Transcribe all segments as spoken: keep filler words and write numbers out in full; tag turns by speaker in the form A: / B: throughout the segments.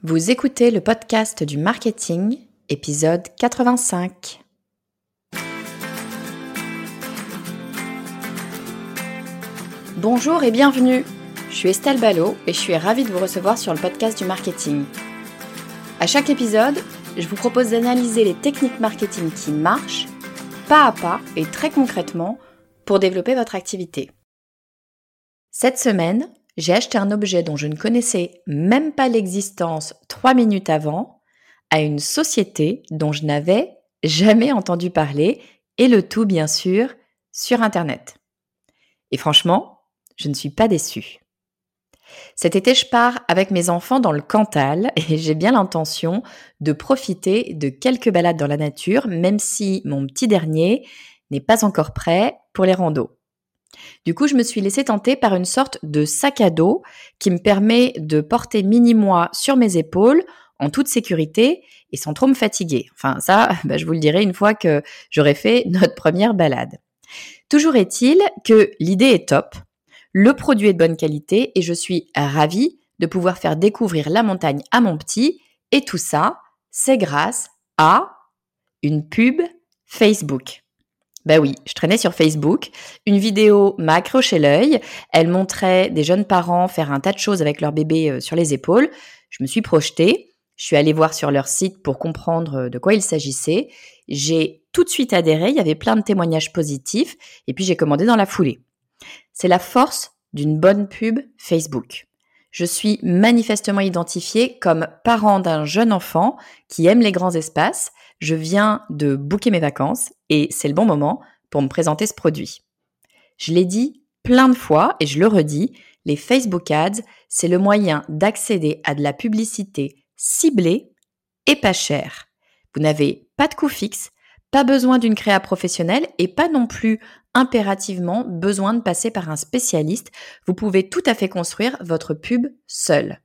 A: Vous écoutez le podcast du marketing, épisode quatre-vingt-cinq. Bonjour et bienvenue. Je suis Estelle Ballot et je suis ravie de vous recevoir sur le podcast du marketing. À chaque épisode, je vous propose d'analyser les techniques marketing qui marchent, pas à pas et très concrètement, pour développer votre activité. Cette semaine, j'ai acheté un objet dont je ne connaissais même pas l'existence trois minutes avant à une société dont je n'avais jamais entendu parler et le tout, bien sûr, sur Internet. Et franchement, je ne suis pas déçue. Cet été, je pars avec mes enfants dans le Cantal et j'ai bien l'intention de profiter de quelques balades dans la nature, même si mon petit dernier n'est pas encore prêt pour les randos. Du coup, je me suis laissée tenter par une sorte de sac à dos qui me permet de porter mini-moi sur mes épaules en toute sécurité et sans trop me fatiguer. Enfin, ça, bah, je vous le dirai une fois que j'aurai fait notre première balade. Toujours est-il que l'idée est top, le produit est de bonne qualité et je suis ravie de pouvoir faire découvrir la montagne à mon petit. Et tout ça, c'est grâce à une pub Facebook. Ben oui, je traînais sur Facebook, une vidéo m'a accroché l'œil, elle montrait des jeunes parents faire un tas de choses avec leur bébé sur les épaules. Je me suis projetée, je suis allée voir sur leur site pour comprendre de quoi il s'agissait. J'ai tout de suite adhéré, il y avait plein de témoignages positifs et puis j'ai commandé dans la foulée. C'est la force d'une bonne pub Facebook. Je suis manifestement identifiée comme parent d'un jeune enfant qui aime les grands espaces. Je viens de booker mes vacances et c'est le bon moment pour me présenter ce produit. Je l'ai dit plein de fois et je le redis, les Facebook Ads, c'est le moyen d'accéder à de la publicité ciblée et pas chère. Vous n'avez pas de coût fixe, pas besoin d'une créa professionnelle et pas non plus impérativement besoin de passer par un spécialiste. Vous pouvez tout à fait construire votre pub seul.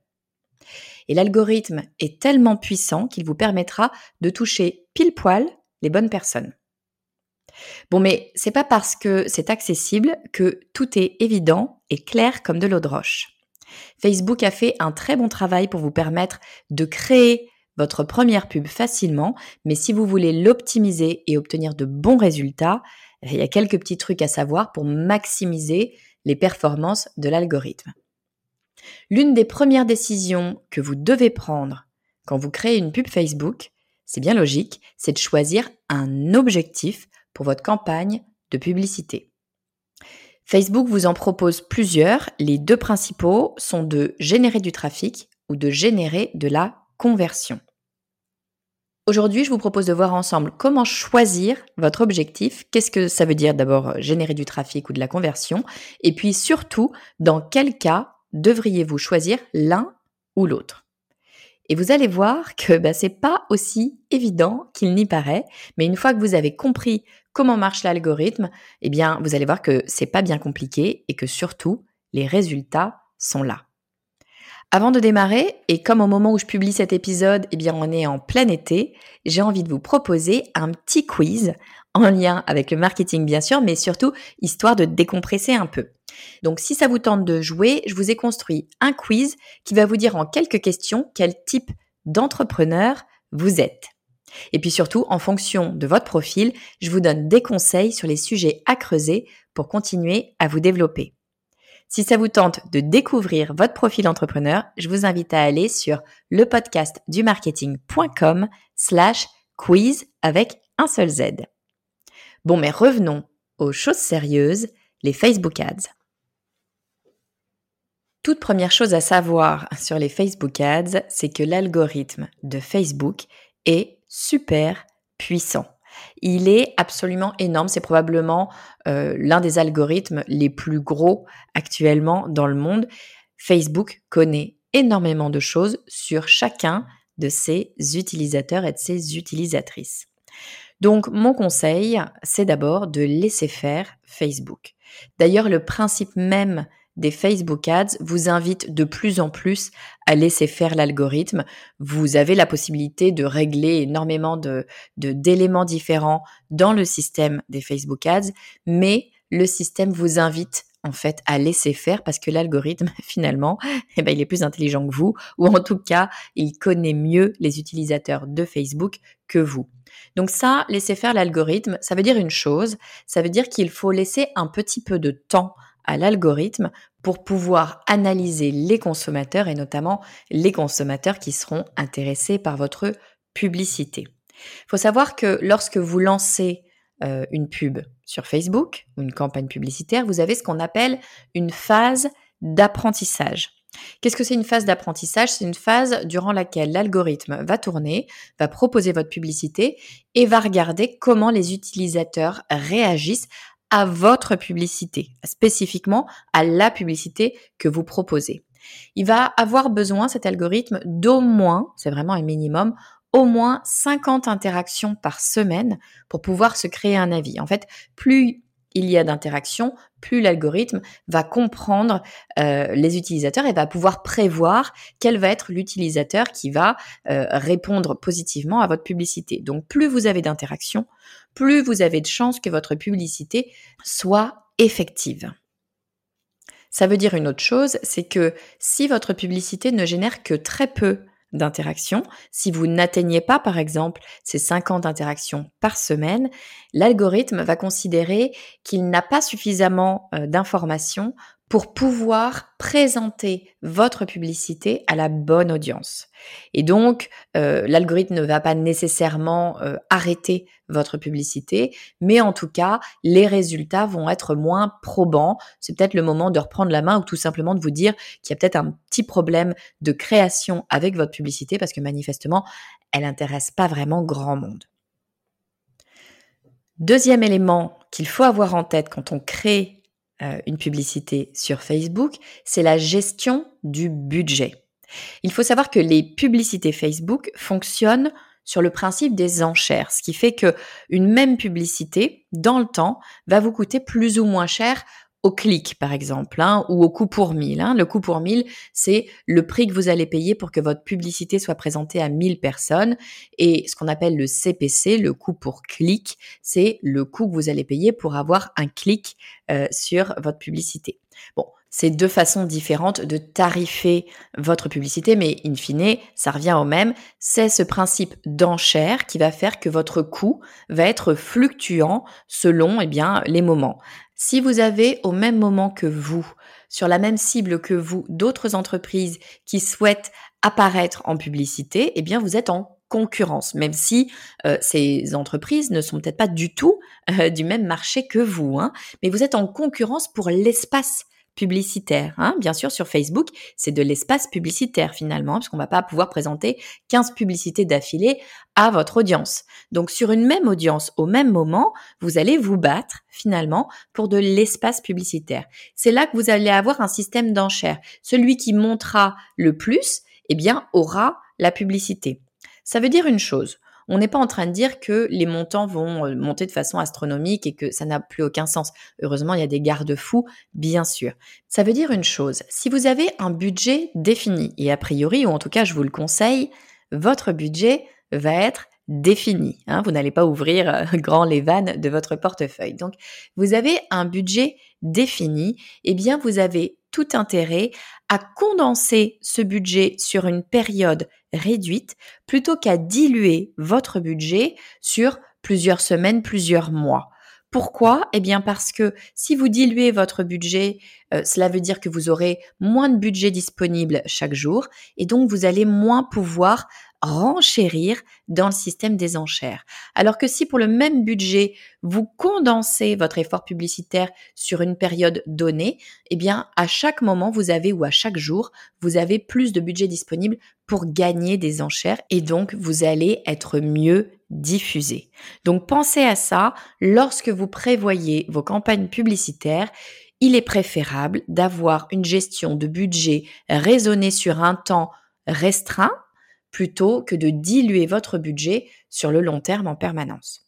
A: Et l'algorithme est tellement puissant qu'il vous permettra de toucher pile poil les bonnes personnes. Bon, mais c'est pas parce que c'est accessible que tout est évident et clair comme de l'eau de roche. Facebook a fait un très bon travail pour vous permettre de créer votre première pub facilement, mais si vous voulez l'optimiser et obtenir de bons résultats, il y a quelques petits trucs à savoir pour maximiser les performances de l'algorithme. L'une des premières décisions que vous devez prendre quand vous créez une pub Facebook, c'est bien logique, c'est de choisir un objectif pour votre campagne de publicité. Facebook vous en propose plusieurs. Les deux principaux sont de générer du trafic ou de générer de la conversion. Aujourd'hui, je vous propose de voir ensemble comment choisir votre objectif. Qu'est-ce que ça veut dire d'abord générer du trafic ou de la conversion? Et puis surtout, dans quel cas devriez-vous choisir l'un ou l'autre? Et vous allez voir que bah, c'est pas aussi évident qu'il n'y paraît, mais une fois que vous avez compris comment marche l'algorithme, eh bien, vous allez voir que c'est pas bien compliqué et que surtout, les résultats sont là. Avant de démarrer, et comme au moment où je publie cet épisode, eh bien, on est en plein été, j'ai envie de vous proposer un petit quiz en lien avec le marketing bien sûr, mais surtout histoire de décompresser un peu. Donc, si ça vous tente de jouer, je vous ai construit un quiz qui va vous dire en quelques questions quel type d'entrepreneur vous êtes. Et puis surtout, en fonction de votre profil, je vous donne des conseils sur les sujets à creuser pour continuer à vous développer. Si ça vous tente de découvrir votre profil entrepreneur, je vous invite à aller sur lepodcastdumarketing.com slash quiz avec un seul Z. Bon, mais revenons aux choses sérieuses, les Facebook Ads. Toute première chose à savoir sur les Facebook Ads, c'est que l'algorithme de Facebook est super puissant. Il est absolument énorme, c'est probablement euh, l'un des algorithmes les plus gros actuellement dans le monde. Facebook connaît énormément de choses sur chacun de ses utilisateurs et de ses utilisatrices. Donc, mon conseil, c'est d'abord de laisser faire Facebook. D'ailleurs, le principe même des Facebook Ads vous invite de plus en plus à laisser faire l'algorithme. Vous avez la possibilité de régler énormément de, de, d'éléments différents dans le système des Facebook Ads, mais le système vous invite en fait à laisser faire parce que l'algorithme finalement, eh ben, il est plus intelligent que vous, ou en tout cas, il connaît mieux les utilisateurs de Facebook que vous. Donc ça, laisser faire l'algorithme, ça veut dire une chose, ça veut dire qu'il faut laisser un petit peu de temps à l'algorithme pour pouvoir analyser les consommateurs et notamment les consommateurs qui seront intéressés par votre publicité. Il faut savoir que lorsque vous lancez euh, une pub sur Facebook ou une campagne publicitaire, vous avez ce qu'on appelle une phase d'apprentissage. Qu'est-ce que c'est une phase d'apprentissage ? C'est une phase durant laquelle l'algorithme va tourner, va proposer votre publicité et va regarder comment les utilisateurs réagissent à votre publicité, spécifiquement à la publicité que vous proposez. Il va avoir besoin, cet algorithme, d'au moins, c'est vraiment un minimum, au moins cinquante interactions par semaine pour pouvoir se créer un avis. En fait, plus il y a d'interactions, plus l'algorithme va comprendre euh, les utilisateurs et va pouvoir prévoir quel va être l'utilisateur qui va euh, répondre positivement à votre publicité. Donc, plus vous avez d'interactions, plus vous avez de chances que votre publicité soit effective. Ça veut dire une autre chose, c'est que si votre publicité ne génère que très peu d'interactions, si vous n'atteignez pas par exemple ces cinquante interactions par semaine, l'algorithme va considérer qu'il n'a pas suffisamment euh, d'informations pour pouvoir présenter votre publicité à la bonne audience. Et donc, euh, l'algorithme ne va pas nécessairement euh, arrêter votre publicité, mais en tout cas, les résultats vont être moins probants. C'est peut-être le moment de reprendre la main ou tout simplement de vous dire qu'il y a peut-être un petit problème de création avec votre publicité parce que manifestement, elle n'intéresse pas vraiment grand monde. Deuxième élément qu'il faut avoir en tête quand on crée une publicité sur Facebook, c'est la gestion du budget. Il faut savoir que les publicités Facebook fonctionnent sur le principe des enchères, ce qui fait que une même publicité, dans le temps, va vous coûter plus ou moins cher au clic, par exemple, hein, ou au coût pour mille. Hein. Le coût pour mille, c'est le prix que vous allez payer pour que votre publicité soit présentée à mille personnes. Et ce qu'on appelle le C P C, le coût pour clic, c'est le coût que vous allez payer pour avoir un clic euh, sur votre publicité. Bon, c'est deux façons différentes de tarifer votre publicité, mais in fine, ça revient au même. C'est ce principe d'enchère qui va faire que votre coût va être fluctuant selon eh bien, les moments. Si vous avez au même moment que vous, sur la même cible que vous, d'autres entreprises qui souhaitent apparaître en publicité, eh bien vous êtes en concurrence, même si euh, ces entreprises ne sont peut-être pas du tout euh, du même marché que vous, hein, mais vous êtes en concurrence pour l'espace publicitaire. Hein. Bien sûr, sur Facebook, c'est de l'espace publicitaire finalement, parce qu'on ne va pas pouvoir présenter quinze publicités d'affilée à votre audience. Donc, sur une même audience, au même moment, vous allez vous battre finalement pour de l'espace publicitaire. C'est là que vous allez avoir un système d'enchères. Celui qui montera le plus, eh bien, aura la publicité. Ça veut dire une chose. On n'est pas en train de dire que les montants vont monter de façon astronomique et que ça n'a plus aucun sens. Heureusement, il y a des garde-fous, bien sûr. Ça veut dire une chose. Si vous avez un budget défini, et a priori, ou en tout cas, je vous le conseille, votre budget va être défini. Hein, vous n'allez pas ouvrir euh, grand les vannes de votre portefeuille. Donc, vous avez un budget défini. Eh bien, vous avez tout intérêt à condenser ce budget sur une période réduite plutôt qu'à diluer votre budget sur plusieurs semaines, plusieurs mois. Pourquoi ? Eh bien parce que si vous diluez votre budget, euh, cela veut dire que vous aurez moins de budget disponible chaque jour et donc vous allez moins pouvoir renchérir dans le système des enchères. Alors que si pour le même budget, vous condensez votre effort publicitaire sur une période donnée, eh bien à chaque moment vous avez ou à chaque jour, vous avez plus de budget disponible pour gagner des enchères et donc vous allez être mieux diffusé. Donc pensez à ça lorsque vous prévoyez vos campagnes publicitaires. Il est préférable d'avoir une gestion de budget raisonnée sur un temps restreint plutôt que de diluer votre budget sur le long terme en permanence.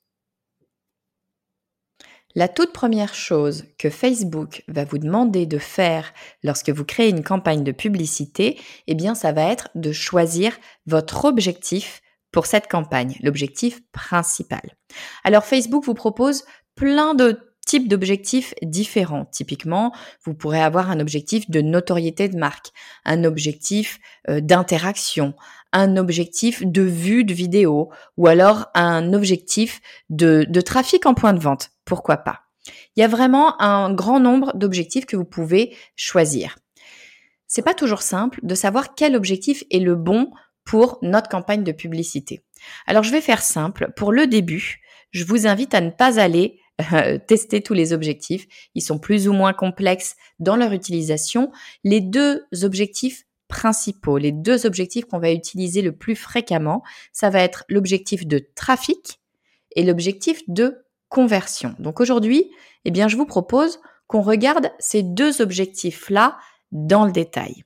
A: La toute première chose que Facebook va vous demander de faire lorsque vous créez une campagne de publicité, eh bien, ça va être de choisir votre objectif pour cette campagne, l'objectif principal. Alors, Facebook vous propose plein de types d'objectifs différents. Typiquement, vous pourrez avoir un objectif de notoriété de marque, un objectif euh, d'interaction, un objectif de vue de vidéo ou alors un objectif de, de trafic en point de vente. Pourquoi pas? Il y a vraiment un grand nombre d'objectifs que vous pouvez choisir. C'est pas toujours simple de savoir quel objectif est le bon pour notre campagne de publicité. Alors, je vais faire simple. Pour le début, je vous invite à ne pas aller euh, tester tous les objectifs. Ils sont plus ou moins complexes dans leur utilisation. Les deux objectifs principaux, les deux objectifs qu'on va utiliser le plus fréquemment, ça va être l'objectif de trafic et l'objectif de conversion. Donc aujourd'hui, eh bien, je vous propose qu'on regarde ces deux objectifs-là dans le détail.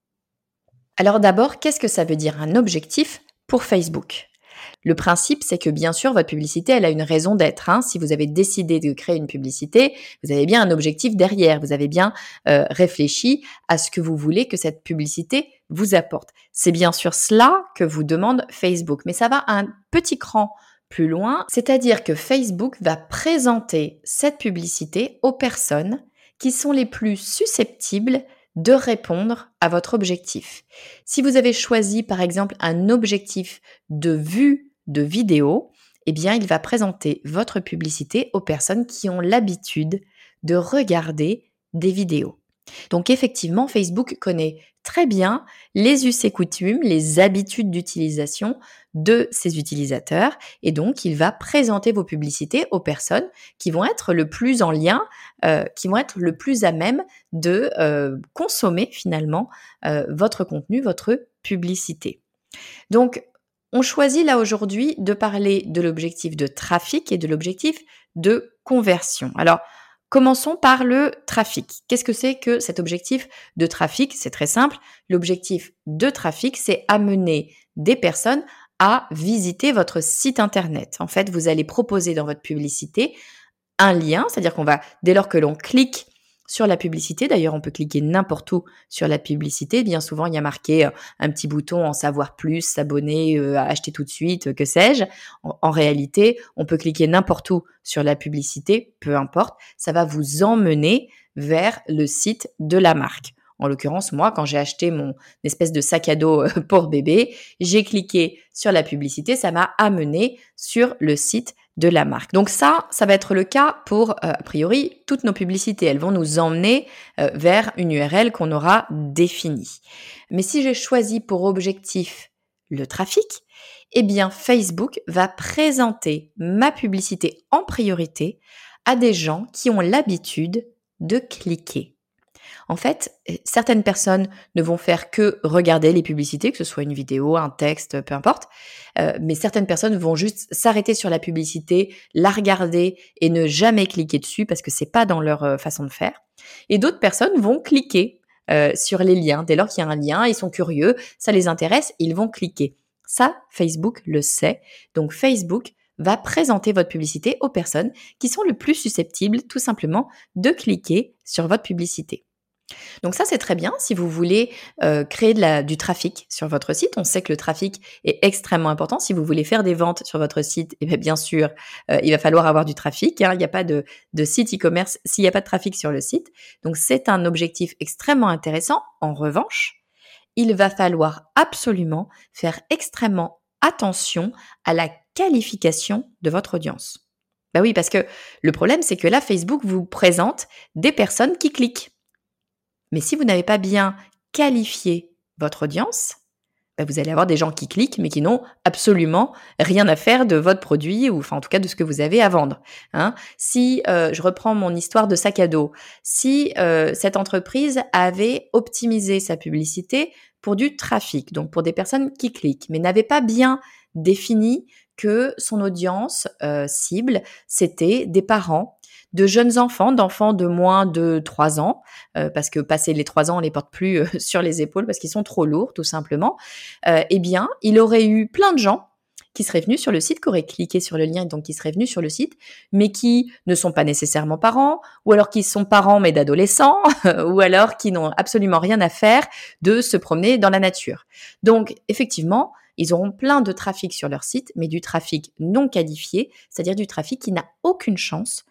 A: Alors d'abord, qu'est-ce que ça veut dire un objectif pour Facebook ? Le principe, c'est que bien sûr, votre publicité, elle a une raison d'être. Hein. Si vous avez décidé de créer une publicité, vous avez bien un objectif derrière. Vous avez bien euh, réfléchi à ce que vous voulez que cette publicité vous apporte. C'est bien sûr cela que vous demande Facebook. Mais ça va un petit cran plus loin, c'est-à-dire que Facebook va présenter cette publicité aux personnes qui sont les plus susceptibles de répondre à votre objectif. Si vous avez choisi par exemple un objectif de vue de vidéo, eh bien il va présenter votre publicité aux personnes qui ont l'habitude de regarder des vidéos. Donc effectivement, Facebook connaît très bien les us et coutumes, les habitudes d'utilisation de ses utilisateurs et donc il va présenter vos publicités aux personnes qui vont être le plus en lien, euh, qui vont être le plus à même de euh, consommer finalement euh, votre contenu, votre publicité. Donc on choisit là aujourd'hui de parler de l'objectif de trafic et de l'objectif de conversion. Alors, commençons par le trafic. Qu'est-ce que c'est que cet objectif de trafic ? C'est très simple. L'objectif de trafic, c'est amener des personnes à visiter votre site internet. En fait, vous allez proposer dans votre publicité un lien, c'est-à-dire qu'on va, dès lors que l'on clique sur la publicité, d'ailleurs on peut cliquer n'importe où sur la publicité, bien souvent il y a marqué un petit bouton en savoir plus, s'abonner, euh, acheter tout de suite, que sais-je. En, en réalité, on peut cliquer n'importe où sur la publicité, peu importe, ça va vous emmener vers le site de la marque. En l'occurrence, moi, quand j'ai acheté mon espèce de sac à dos pour bébé, j'ai cliqué sur la publicité, ça m'a amené sur le site de la marque. Donc ça, ça va être le cas pour, euh, a priori, toutes nos publicités. Elles vont nous emmener euh, vers une U R L qu'on aura définie. Mais si j'ai choisi pour objectif le trafic, eh bien Facebook va présenter ma publicité en priorité à des gens qui ont l'habitude de cliquer. En fait, certaines personnes ne vont faire que regarder les publicités, que ce soit une vidéo, un texte, peu importe. Euh, mais certaines personnes vont juste s'arrêter sur la publicité, la regarder et ne jamais cliquer dessus parce que c'est pas dans leur euh, façon de faire. Et d'autres personnes vont cliquer euh, sur les liens. Dès lors qu'il y a un lien, ils sont curieux, ça les intéresse, ils vont cliquer. Ça, Facebook le sait. Donc Facebook va présenter votre publicité aux personnes qui sont le plus susceptibles, tout simplement, de cliquer sur votre publicité. Donc ça, c'est très bien si vous voulez euh, créer de la, du trafic sur votre site. On sait que le trafic est extrêmement important. Si vous voulez faire des ventes sur votre site, eh bien, bien sûr, euh, il va falloir avoir du trafic. Hein. Il n'y a pas de, de site e-commerce s'il n'y a pas de trafic sur le site. Donc c'est un objectif extrêmement intéressant. En revanche, il va falloir absolument faire extrêmement attention à la qualification de votre audience. Ben oui, parce que le problème, c'est que là, Facebook vous présente des personnes qui cliquent. Mais si vous n'avez pas bien qualifié votre audience, ben vous allez avoir des gens qui cliquent mais qui n'ont absolument rien à faire de votre produit ou enfin en tout cas de ce que vous avez à vendre. Hein. Si euh, je reprends mon histoire de sac à dos, si euh, cette entreprise avait optimisé sa publicité pour du trafic, donc pour des personnes qui cliquent, mais n'avait pas bien défini que son audience euh, cible, c'était des parents, de jeunes enfants, d'enfants de moins de trois ans, euh, parce que passé les trois ans, on les porte plus euh, sur les épaules parce qu'ils sont trop lourds, tout simplement, euh, eh bien, il aurait eu plein de gens qui seraient venus sur le site, qui auraient cliqué sur le lien et donc qui seraient venus sur le site, mais qui ne sont pas nécessairement parents, ou alors qui sont parents mais d'adolescents, ou alors qui n'ont absolument rien à faire de se promener dans la nature. Donc, effectivement, ils auront plein de trafic sur leur site, mais du trafic non qualifié, c'est-à-dire du trafic qui n'a aucune chance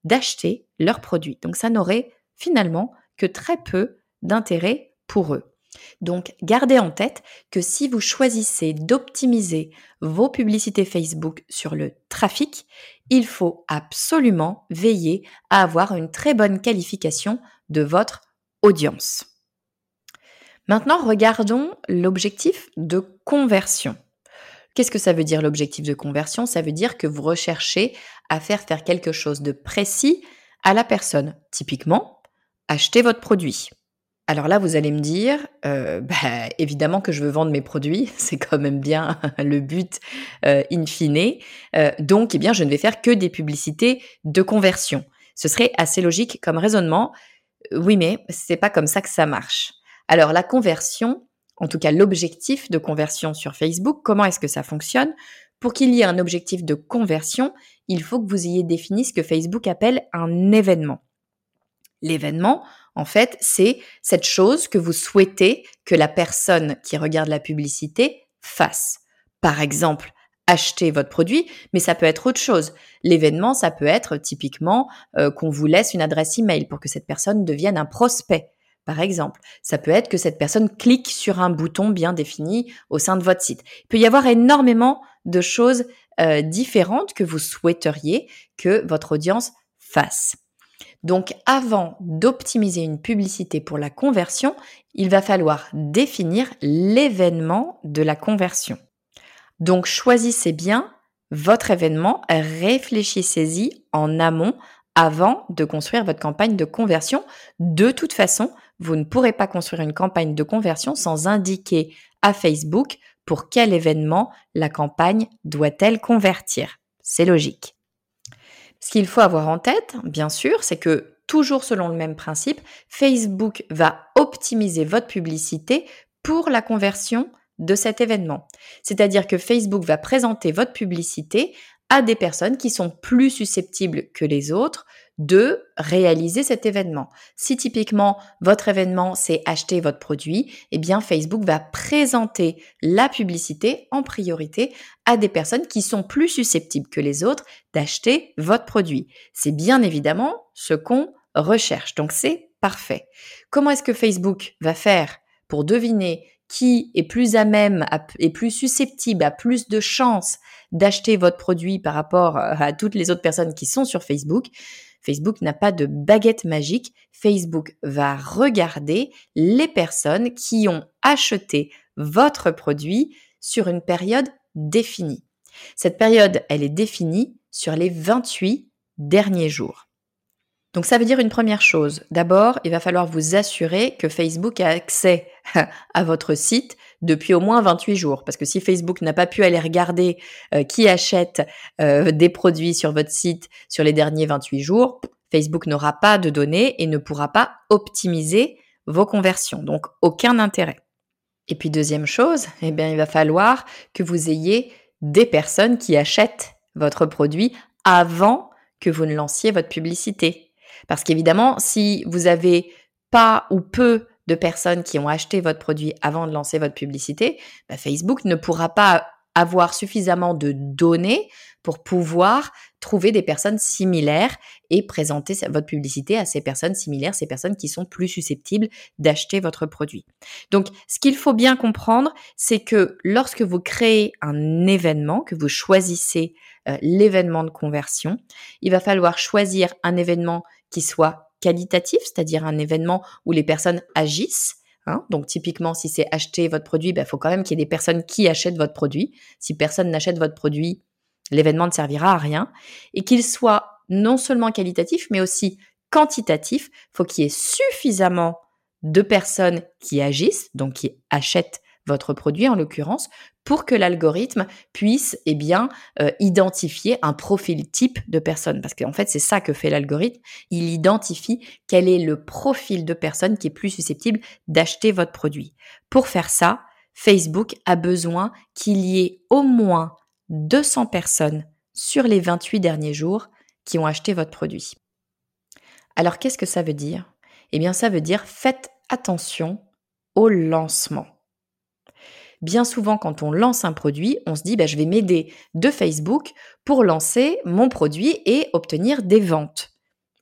A: d'acheter leurs produits. Donc ça n'aurait finalement que très peu d'intérêt pour eux. Donc gardez en tête que si vous choisissez d'optimiser vos publicités Facebook sur le trafic, il faut absolument veiller à avoir une très bonne qualification de votre audience. Maintenant, regardons l'objectif de conversion. Qu'est-ce que ça veut dire l'objectif de conversion ? Ça veut dire que vous recherchez à faire faire quelque chose de précis à la personne. Typiquement, acheter votre produit. Alors là, vous allez me dire, euh, bah, évidemment que je veux vendre mes produits, c'est quand même bien le but euh, in fine. Euh, donc, eh bien, je ne vais faire que des publicités de conversion. Ce serait assez logique comme raisonnement. Oui, mais c'est pas comme ça que ça marche. Alors, la conversion, en tout cas l'objectif de conversion sur Facebook, comment est-ce que ça fonctionne ? Pour qu'il y ait un objectif de conversion, il faut que vous ayez défini ce que Facebook appelle un événement. L'événement, en fait, c'est cette chose que vous souhaitez que la personne qui regarde la publicité fasse. Par exemple, acheter votre produit, mais ça peut être autre chose. L'événement, ça peut être typiquement euh, qu'on vous laisse une adresse email pour que cette personne devienne un prospect. Par exemple, ça peut être que cette personne clique sur un bouton bien défini au sein de votre site. Il peut y avoir énormément de choses euh, différentes que vous souhaiteriez que votre audience fasse. Donc, avant d'optimiser une publicité pour la conversion, il va falloir définir l'événement de la conversion. Donc, choisissez bien votre événement, réfléchissez-y en amont avant de construire votre campagne de conversion. De toute façon, vous ne pourrez pas construire une campagne de conversion sans indiquer à Facebook pour quel événement la campagne doit-elle convertir. C'est logique. Ce qu'il faut avoir en tête, bien sûr, c'est que toujours selon le même principe, Facebook va optimiser votre publicité pour la conversion de cet événement. C'est-à-dire que Facebook va présenter votre publicité à des personnes qui sont plus susceptibles que les autres de réaliser cet événement. Si typiquement votre événement c'est acheter votre produit, eh bien Facebook va présenter la publicité en priorité à des personnes qui sont plus susceptibles que les autres d'acheter votre produit. C'est bien évidemment ce qu'on recherche, donc c'est parfait. Comment est-ce que Facebook va faire pour deviner qui est plus à même et plus susceptible, a plus de chances d'acheter votre produit par rapport à toutes les autres personnes qui sont sur Facebook? Facebook n'a pas de baguette magique. Facebook va regarder les personnes qui ont acheté votre produit sur une période définie. Cette période, elle est définie sur les vingt-huit derniers jours. Donc ça veut dire une première chose. D'abord, il va falloir vous assurer que Facebook a accès à votre site depuis au moins vingt-huit jours. Parce que si Facebook n'a pas pu aller regarder euh, qui achète euh, des produits sur votre site sur les derniers vingt-huit jours, Facebook n'aura pas de données et ne pourra pas optimiser vos conversions. Donc, aucun intérêt. Et puis, deuxième chose, eh bien, il va falloir que vous ayez des personnes qui achètent votre produit avant que vous ne lanciez votre publicité. Parce qu'évidemment, si vous avez pas ou peu de personnes qui ont acheté votre produit avant de lancer votre publicité, bah Facebook ne pourra pas avoir suffisamment de données pour pouvoir trouver des personnes similaires et présenter votre publicité à ces personnes similaires, ces personnes qui sont plus susceptibles d'acheter votre produit. Donc, ce qu'il faut bien comprendre, c'est que lorsque vous créez un événement, que vous choisissez euh, l'événement de conversion, il va falloir choisir un événement qui soit qualitatif, c'est-à-dire un événement où les personnes agissent. Hein, donc typiquement, si c'est acheter votre produit, il bah, faut quand même qu'il y ait des personnes qui achètent votre produit. Si personne n'achète votre produit, l'événement ne servira à rien. Et qu'il soit non seulement qualitatif, mais aussi quantitatif. Il faut qu'il y ait suffisamment de personnes qui agissent, donc qui achètent votre produit en l'occurrence, pour que l'algorithme puisse eh bien, euh, identifier un profil type de personne. Parce qu'en fait, c'est ça que fait l'algorithme. Il identifie quel est le profil de personne qui est plus susceptible d'acheter votre produit. Pour faire ça, Facebook a besoin qu'il y ait au moins deux cents personnes sur les vingt-huit derniers jours qui ont acheté votre produit. Alors, qu'est-ce que ça veut dire ? Eh bien, ça veut dire faites attention au lancement. Bien souvent, quand on lance un produit, on se dit bah, « je vais m'aider de Facebook pour lancer mon produit et obtenir des ventes ».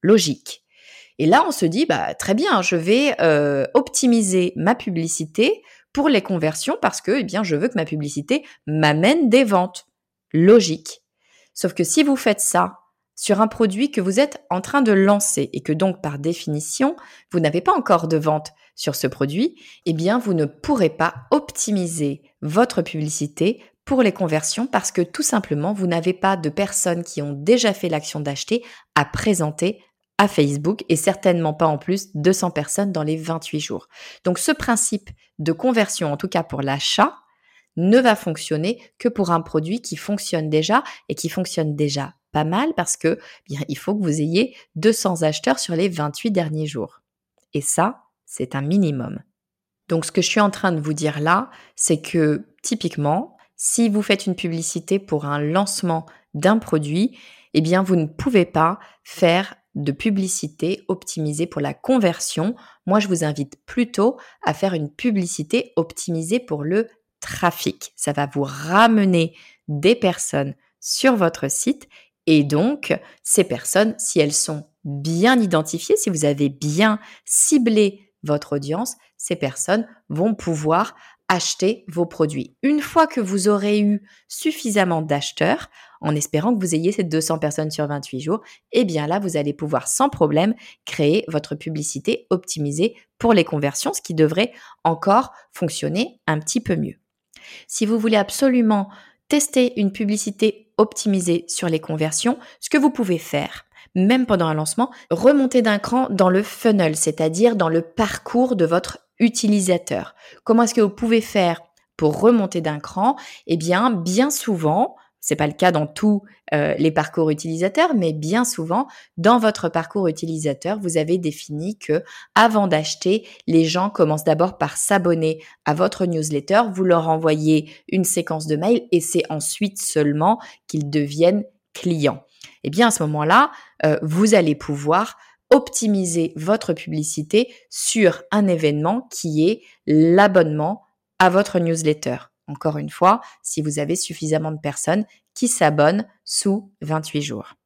A: logique. Et là, on se dit, bah, très bien, je vais euh, optimiser ma publicité pour les conversions parce que, eh bien, je veux que ma publicité m'amène des ventes. Logique. Sauf que si vous faites ça sur un produit que vous êtes en train de lancer et que donc, par définition, vous n'avez pas encore de vente sur ce produit, eh bien, vous ne pourrez pas optimiser votre publicité pour les conversions parce que tout simplement, vous n'avez pas de personnes qui ont déjà fait l'action d'acheter à présenter à Facebook et certainement pas en plus deux cents personnes dans les vingt-huit jours. Donc, ce principe de conversion, en tout cas pour l'achat, ne va fonctionner que pour un produit qui fonctionne déjà et qui fonctionne déjà pas mal parce que bien il faut que vous ayez deux cents acheteurs sur les vingt-huit derniers jours. Et ça, c'est un minimum. Donc ce que je suis en train de vous dire là, c'est que typiquement, si vous faites une publicité pour un lancement d'un produit, eh bien vous ne pouvez pas faire de publicité optimisée pour la conversion. Moi, je vous invite plutôt à faire une publicité optimisée pour le trafic. Ça va vous ramener des personnes sur votre site et donc ces personnes, si elles sont bien identifiées, si vous avez bien ciblé votre audience, ces personnes vont pouvoir acheter vos produits. Une fois que vous aurez eu suffisamment d'acheteurs, en espérant que vous ayez ces deux cents personnes sur vingt-huit jours, eh bien là, vous allez pouvoir sans problème créer votre publicité optimisée pour les conversions, ce qui devrait encore fonctionner un petit peu mieux. Si vous voulez absolument tester une publicité optimisée sur les conversions, ce que vous pouvez faire, même pendant un lancement, remonter d'un cran dans le funnel, c'est-à-dire dans le parcours de votre utilisateur. Comment est-ce que vous pouvez faire pour remonter d'un cran ? Eh bien, bien souvent, c'est pas le cas dans tous euh, les parcours utilisateurs, mais bien souvent, dans votre parcours utilisateur, vous avez défini que avant d'acheter, les gens commencent d'abord par s'abonner à votre newsletter, vous leur envoyez une séquence de mails et c'est ensuite seulement qu'ils deviennent clients. Eh bien, à ce moment-là, euh, vous allez pouvoir optimiser votre publicité sur un événement qui est l'abonnement à votre newsletter. Encore une fois, si vous avez suffisamment de personnes qui s'abonnent sous vingt-huit jours.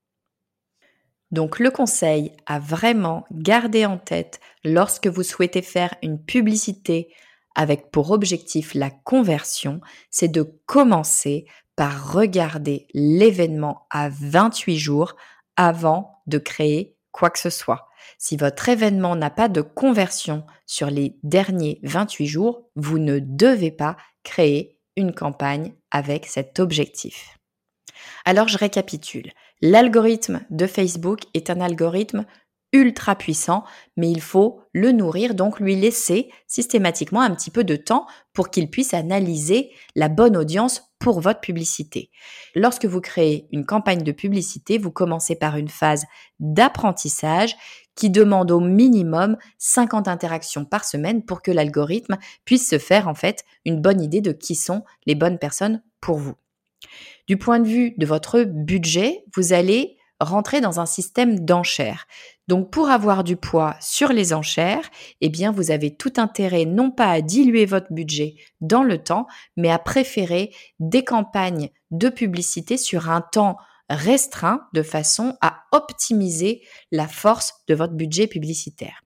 A: Donc, le conseil à vraiment garder en tête lorsque vous souhaitez faire une publicité avec pour objectif la conversion, c'est de commencer par regarder l'événement à vingt-huit jours avant de créer quoi que ce soit. Si votre événement n'a pas de conversion sur les derniers vingt-huit jours, vous ne devez pas créer une campagne avec cet objectif. Alors, je récapitule. L'algorithme de Facebook est un algorithme ultra puissant, mais il faut le nourrir, donc lui laisser systématiquement un petit peu de temps pour qu'il puisse analyser la bonne audience pour votre publicité. Lorsque vous créez une campagne de publicité, vous commencez par une phase d'apprentissage qui demande au minimum cinquante interactions par semaine pour que l'algorithme puisse se faire en fait une bonne idée de qui sont les bonnes personnes pour vous. Du point de vue de votre budget, vous allez rentrer dans un système d'enchères. Donc, pour avoir du poids sur les enchères, eh bien, vous avez tout intérêt non pas à diluer votre budget dans le temps, mais à préférer des campagnes de publicité sur un temps restreint de façon à optimiser la force de votre budget publicitaire.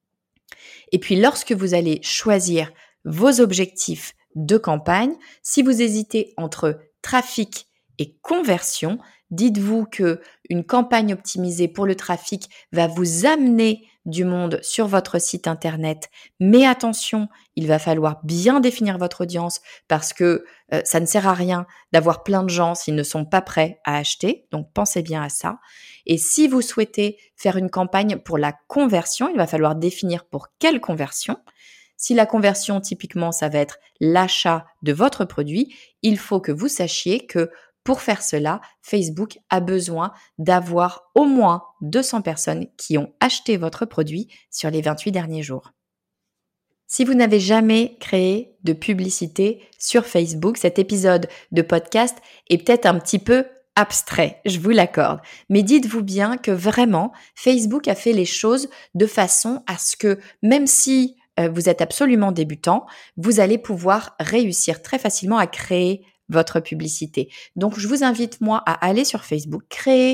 A: Et puis, lorsque vous allez choisir vos objectifs de campagne, si vous hésitez entre trafic et conversion, dites-vous que une campagne optimisée pour le trafic va vous amener du monde sur votre site internet. Mais attention, il va falloir bien définir votre audience parce que euh, ça ne sert à rien d'avoir plein de gens s'ils ne sont pas prêts à acheter. Donc, pensez bien à ça. Et si vous souhaitez faire une campagne pour la conversion, il va falloir définir pour quelle conversion. Si la conversion, typiquement, ça va être l'achat de votre produit, il faut que vous sachiez que pour faire cela, Facebook a besoin d'avoir au moins deux cents personnes qui ont acheté votre produit sur les vingt-huit derniers jours. Si vous n'avez jamais créé de publicité sur Facebook, cet épisode de podcast est peut-être un petit peu abstrait, je vous l'accorde. Mais dites-vous bien que vraiment, Facebook a fait les choses de façon à ce que même si euh, vous êtes absolument débutant, vous allez pouvoir réussir très facilement à créer votre publicité. Donc, je vous invite, moi, à aller sur Facebook, créer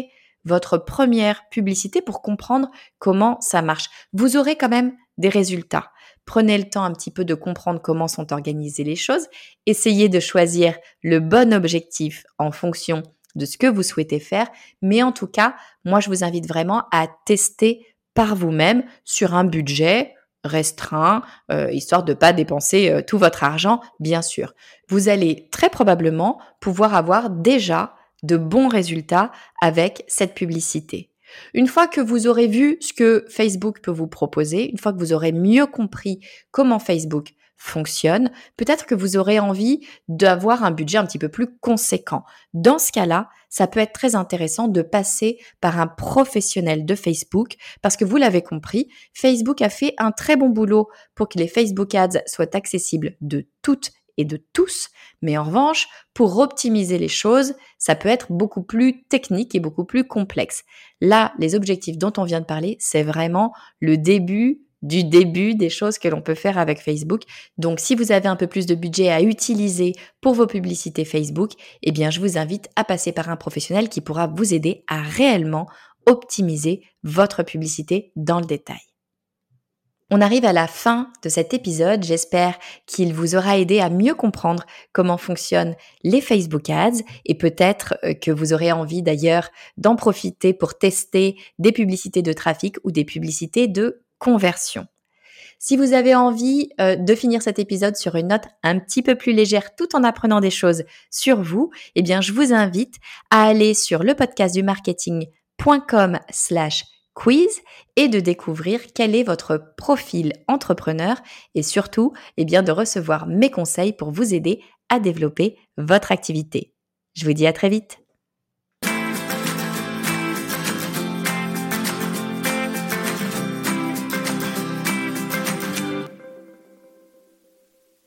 A: votre première publicité pour comprendre comment ça marche. Vous aurez quand même des résultats. Prenez le temps un petit peu de comprendre comment sont organisées les choses. Essayez de choisir le bon objectif en fonction de ce que vous souhaitez faire. Mais en tout cas, moi, je vous invite vraiment à tester par vous-même sur un budget restreint, euh, histoire de ne pas dépenser euh, tout votre argent, bien sûr. Vous allez très probablement pouvoir avoir déjà de bons résultats avec cette publicité. Une fois que vous aurez vu ce que Facebook peut vous proposer, une fois que vous aurez mieux compris comment Facebook fonctionne, peut-être que vous aurez envie d'avoir un budget un petit peu plus conséquent. Dans ce cas-là, ça peut être très intéressant de passer par un professionnel de Facebook parce que vous l'avez compris, Facebook a fait un très bon boulot pour que les Facebook Ads soient accessibles de toutes et de tous, mais en revanche, pour optimiser les choses, ça peut être beaucoup plus technique et beaucoup plus complexe. Là, les objectifs dont on vient de parler, c'est vraiment le début du début des choses que l'on peut faire avec Facebook. Donc, si vous avez un peu plus de budget à utiliser pour vos publicités Facebook, eh bien, je vous invite à passer par un professionnel qui pourra vous aider à réellement optimiser votre publicité dans le détail. On arrive à la fin de cet épisode. J'espère qu'il vous aura aidé à mieux comprendre comment fonctionnent les Facebook Ads et peut-être que vous aurez envie d'ailleurs d'en profiter pour tester des publicités de trafic ou des publicités de conversion. Si vous avez envie euh, de finir cet épisode sur une note un petit peu plus légère tout en apprenant des choses sur vous, eh bien, je vous invite à aller sur le podcast du marketing point com slash quiz et de découvrir quel est votre profil entrepreneur et surtout, eh bien, de recevoir mes conseils pour vous aider à développer votre activité. Je vous dis à très vite.